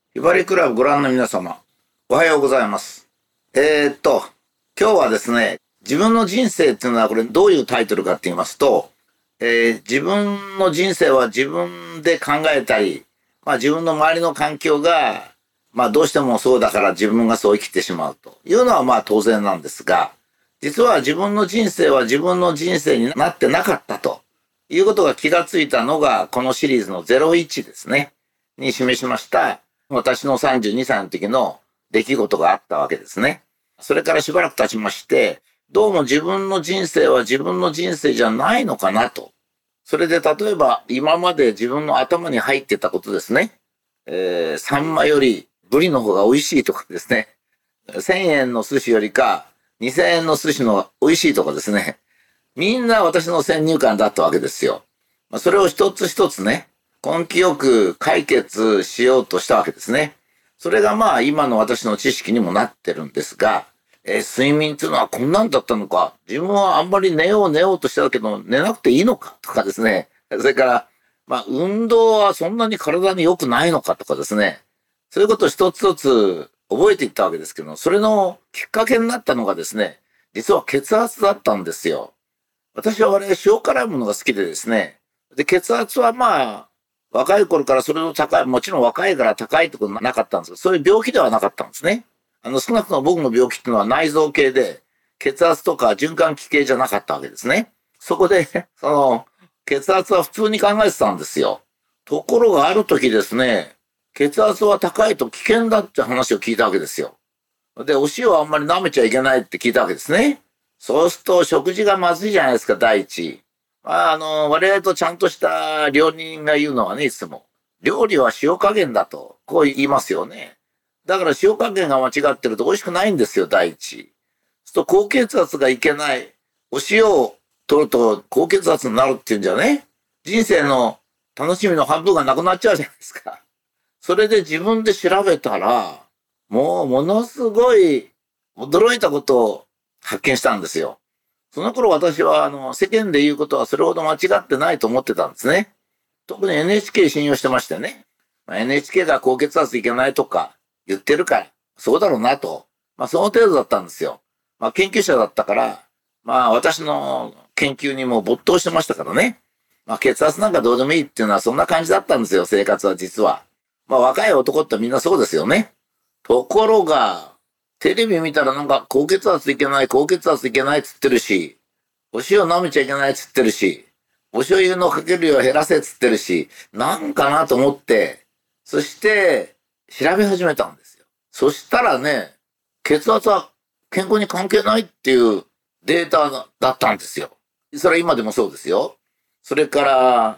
ひばりクラブご覧の皆様、おはようございます。今日はですね、自分の人生っていうのはこれどういうタイトルかって言いますと、自分の人生は自分で考えたり、自分の周りの環境が、どうしてもそうだから自分がそう生きてしまうというのは当然なんですが、実は自分の人生は自分の人生になってなかったということが気がついたのがこのシリーズの01ですね、に示しました私の32歳の時の出来事があったわけですね。それからしばらく経ちまして、どうも自分の人生は自分の人生じゃないのかなと。それで例えば今まで自分の頭に入ってたことですね。サンマよりブリの方が美味しいとかですね。1000円の寿司よりか2000円の寿司の方が美味しいとかですね。みんな私の先入観だったわけですよ。それを一つ一つね、根気よく解決しようとしたわけですね。それが今の私の知識にもなってるんですが、睡眠っていうのはこんなんだったのか、自分はあんまり寝ようとしてたけど寝なくていいのかとかですね。それから、運動はそんなに体に良くないのかとかですね。そういうことを一つ一つ覚えていったわけですけど、それのきっかけになったのがですね、実は血圧だったんですよ。私は塩辛いものが好きでですね。で、血圧は若い頃からそれの高い、もちろん若いから高いってことはなかったんですけど、そういう病気ではなかったんですね。少なくとも僕の病気っていうのは内臓系で、血圧とか循環器系じゃなかったわけですね。そこで、血圧は普通に考えてたんですよ。ところがある時ですね、血圧は高いと危険だって話を聞いたわけですよ。で、お塩はあんまり舐めちゃいけないって聞いたわけですね。そうすると食事がまずいじゃないですか、第一。我々とちゃんとした料理人が言うのはね、いつも。料理は塩加減だと、こう言いますよね。だから塩加減が間違ってると美味しくないんですよ、第一。そうすると高血圧がいけない。お塩を取ると高血圧になるっていうんじゃね。人生の楽しみの半分がなくなっちゃうじゃないですか。それで自分で調べたら、もうものすごい驚いたことを発見したんですよ。その頃私は世間で言うことはそれほど間違ってないと思ってたんですね。特に NHK 信用してましてね。NHK が高血圧いけないとか言ってるから、そうだろうなと。その程度だったんですよ。研究者だったから、私の研究にも没頭してましたからね。血圧なんかどうでもいいっていうのはそんな感じだったんですよ、生活は実は。若い男ってみんなそうですよね。ところが、テレビ見たらなんか高血圧いけない、高血圧いけないっつってるし、お塩舐めちゃいけないっつってるし、お醤油のかける量減らせっつってるし、なんかなと思って、そして調べ始めたんですよ。そしたらね、血圧は健康に関係ないっていうデータだったんですよ。それは今でもそうですよ。それから、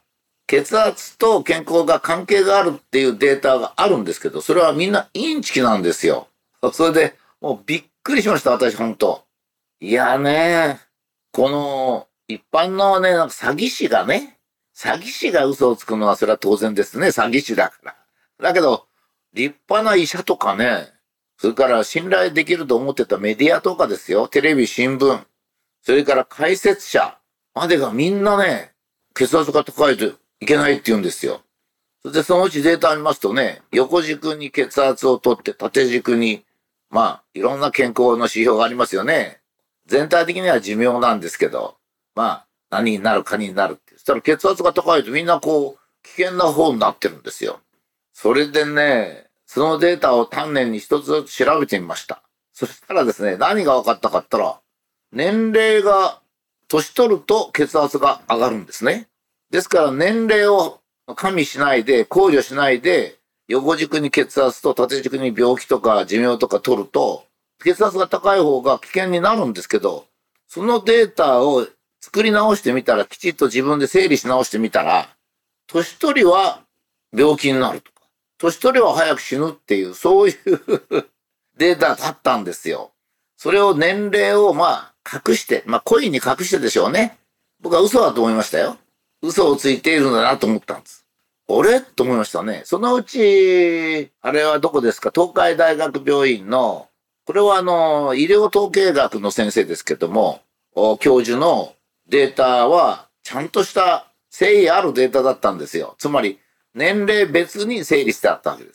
血圧と健康が関係があるっていうデータがあるんですけど、それはみんなインチキなんですよ。それで、もうびっくりしました、私、本当。いやね、この、一般のね、なんか詐欺師が嘘をつくのはそれは当然ですね、詐欺師だから。だけど、立派な医者とかね、それから信頼できると思ってたメディアとかですよ、テレビ、新聞、それから解説者までがみんなね、血圧が高いといけないって言うんですよ。それでそのうちデータ見ますとね、横軸に血圧を取って、縦軸に、いろんな健康の指標がありますよね。全体的には寿命なんですけど、何になるかになるって。そしたら血圧が高いとみんな危険な方になってるんですよ。それでね、そのデータを丹念に一つずつ調べてみました。そしたらですね、何が分かったかったら、年齢が、年取ると血圧が上がるんですね。ですから年齢を加味しないで、考慮しないで、横軸に血圧と縦軸に病気とか寿命とか取ると、血圧が高い方が危険になるんですけど、そのデータを作り直してみたら、きちっと自分で整理し直してみたら、年取りは病気になるとか、年取りは早く死ぬっていう、そういうデータだったんですよ。それを年齢を隠して、故意に隠してでしょうね。僕は嘘だと思いましたよ。嘘をついているんだなと思ったんです。あれと思いましたね。そのうち、あれはどこですか？東海大学病院の、これは医療統計学の先生ですけども、教授のデータは、ちゃんとした誠意あるデータだったんですよ。つまり、年齢別に整理してあったわけです。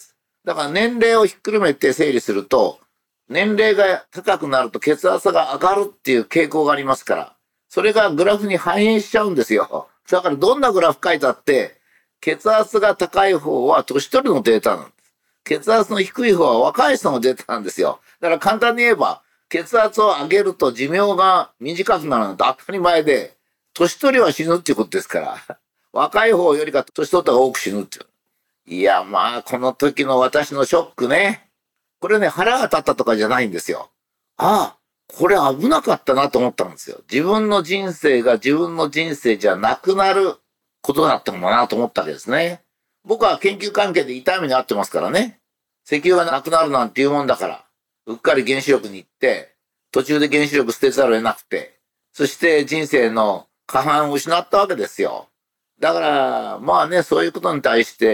だから年齢をひっくるめて整理すると、年齢が高くなると血圧が上がるっていう傾向がありますから、それがグラフに反映しちゃうんですよ。だからどんなグラフ書いたって、血圧が高い方は年取りのデータなんです。血圧の低い方は若い人のデータなんですよ。だから簡単に言えば、血圧を上げると寿命が短くなるなんて当たり前で、年取りは死ぬっていうことですから、若い方よりか年取った方が多く死ぬっていう。いや、まあ、この時の私のショックね。これね、腹が立ったとかじゃないんですよ。ああ、これ危なかったなと思ったんですよ。自分の人生が自分の人生じゃなくなることだったのかなと思ったわけですね。僕は研究関係で痛みに遭ってますからね。石油がなくなるなんていうもんだから、うっかり原子力に行って、途中で原子力捨てざるを得なくて、そして人生の過半を失ったわけですよ。だから、まあね、そういうことに対して、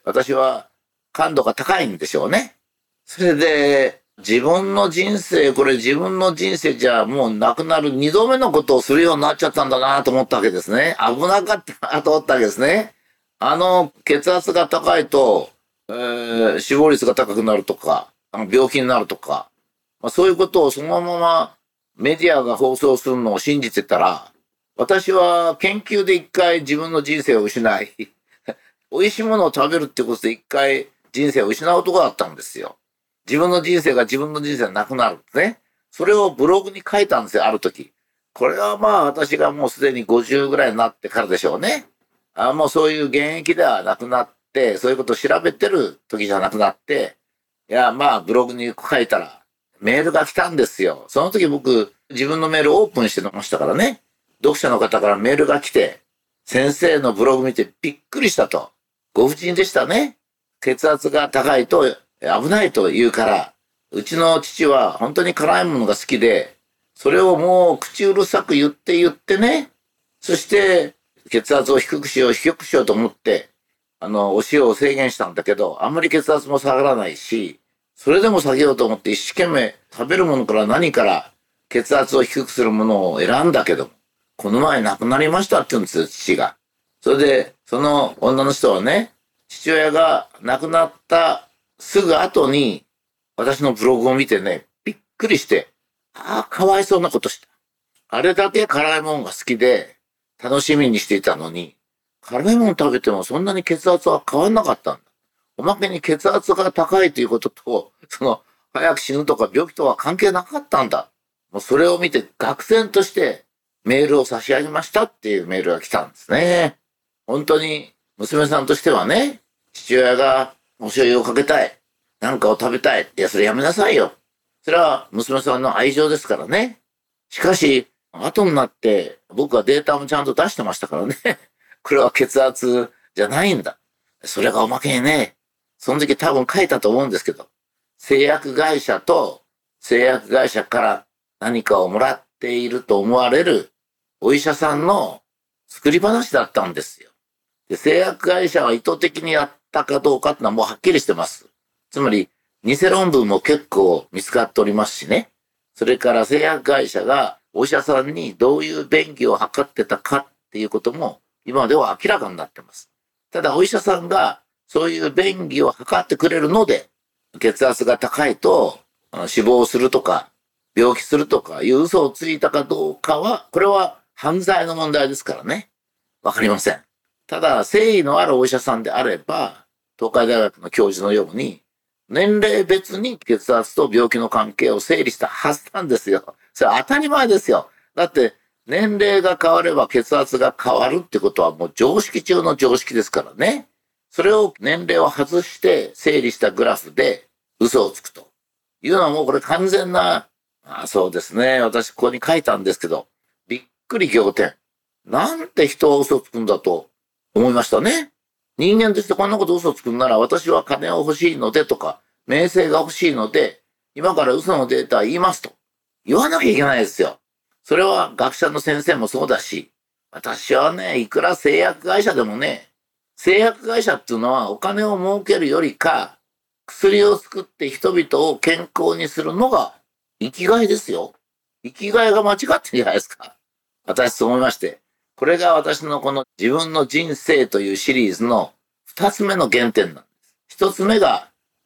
私は感度が高いんでしょうね。それで、自分の人生、これ自分の人生じゃもうなくなる二度目のことをするようになっちゃったんだなと思ったわけですね。危なかったなと思ったわけですね。血圧が高いと、死亡率が高くなるとか、病気になるとか、まあ、そういうことをそのままメディアが放送するのを信じてたら、私は研究で一回自分の人生を失い、美味しいものを食べるってことで一回人生を失う男だったんですよ。自分の人生が自分の人生がなくなるんですね。それをブログに書いたんですよ、ある時。これはまあ私がもうすでに50ぐらいになってからでしょうね。もうそういう現役ではなくなって、そういうことを調べてる時じゃなくなって、いや、まあブログに書いたらメールが来たんですよ。その時僕自分のメールオープンしてましたからね。読者の方からメールが来て、先生のブログ見てびっくりしたと。ご婦人でしたね。血圧が高いと危ないと言うから、うちの父は本当に辛いものが好きで、それをもう口うるさく言ってね、そして血圧を低くしようと思って、お塩を制限したんだけど、あんまり血圧も下がらないし、それでも下げようと思って一生懸命食べるものから何から血圧を低くするものを選んだけど、この前亡くなりましたって言うんですよ、父が。それで、その女の人はね、父親が亡くなったすぐ後に、私のブログを見てね、びっくりして、ああ、かわいそうなことした。あれだけ辛いもんが好きで、楽しみにしていたのに、辛いもん食べてもそんなに血圧は変わんなかったんだ。おまけに血圧が高いということと、早く死ぬとか病気とは関係なかったんだ。もうそれを見て、愕然としてメールを差し上げましたっていうメールが来たんですね。本当に、娘さんとしてはね、父親がお醤油をかけたい。なんかを食べたい。いや、それやめなさいよ。それは娘さんの愛情ですからね。しかし、後になって僕はデータもちゃんと出してましたからね。これは血圧じゃないんだ。それがおまけにね、その時多分書いたと思うんですけど、製薬会社と製薬会社から何かをもらっていると思われるお医者さんの作り話だったんですよ。で、製薬会社は意図的にやったかどうかってのはもうはっきりしてます。つまり、偽論文も結構見つかっておりますしね。それから製薬会社がお医者さんにどういう便宜を図ってたかっていうことも今では明らかになってます。ただお医者さんがそういう便宜を図ってくれるので、血圧が高いと死亡するとか病気するとかいう嘘をついたかどうかは、これは犯罪の問題ですからね。わかりません。ただ、誠意のあるお医者さんであれば、東海大学の教授のように、年齢別に血圧と病気の関係を整理したはずなんですよ。それは当たり前ですよ。だって、年齢が変われば血圧が変わるってことはもう常識中の常識ですからね。それを年齢を外して整理したグラフで嘘をつくというのはもうこれ完全な、そうですね。私ここに書いたんですけど、びっくり仰天。なんて人は嘘をつくんだと思いましたね。人間としてこんなこと嘘つくんなら私は金を欲しいのでとか、名声が欲しいので、今から嘘のデータ言いますと言わなきゃいけないですよ。それは学者の先生もそうだし、私はね、いくら製薬会社でもね、製薬会社っていうのはお金を儲けるよりか、薬を作って人々を健康にするのが生きがいですよ。生きがいが間違ってるじゃないですか。私そう思いまして。これが私のこの自分の人生というシリーズの二つ目の原点なんです。一つ目が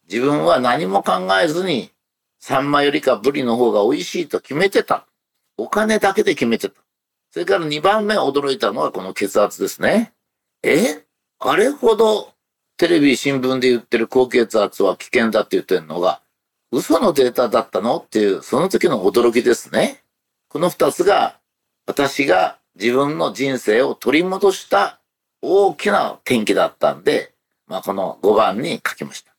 自分は何も考えずに、サンマよりかブリの方が美味しいと決めてた。お金だけで決めてた。それから2番目驚いたのはこの血圧ですね。あれほどテレビ、新聞で言ってる高血圧は危険だって言ってるのが、嘘のデータだったのっていう、その時の驚きですね。この2つが、私が自分の人生を取り戻した大きな転機だったんで、この5番に書きました。